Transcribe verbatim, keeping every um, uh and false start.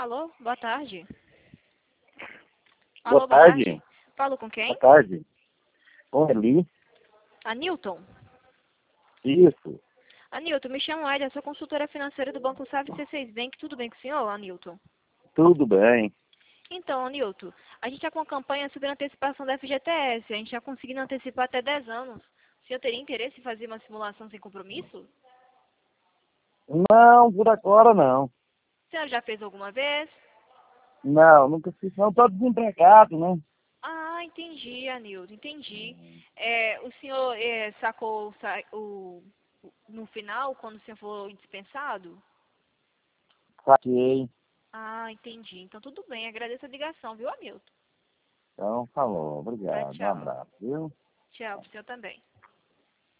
Alô, boa tarde. Boa Alô, boa tarde. tarde. Falo com quem? Boa tarde. Oi, Eli. Anilton. Isso. Anilton, me chamo Aida, sou consultora financeira do Banco Safra C seis Bank. Tudo bem com o senhor, Anilton? Tudo bem. Então, Anilton, a gente está com uma campanha sobre antecipação da F G T S. A gente já conseguindo antecipar até dez anos. O senhor teria interesse em fazer uma simulação sem compromisso? Não, por agora não. O senhor já fez alguma vez? Não, nunca fiz. Não, estou desempregado, né? Ah, entendi, Anilton, entendi. É, o senhor é, sacou sa- o, o- no final, quando o senhor for dispensado? Saquei. Ah, entendi. Então tudo bem, agradeço a ligação, viu, Anilton? Então, falou. Tá, Obrigado. Um tchau. abraço, viu? Tchau, pro senhor também.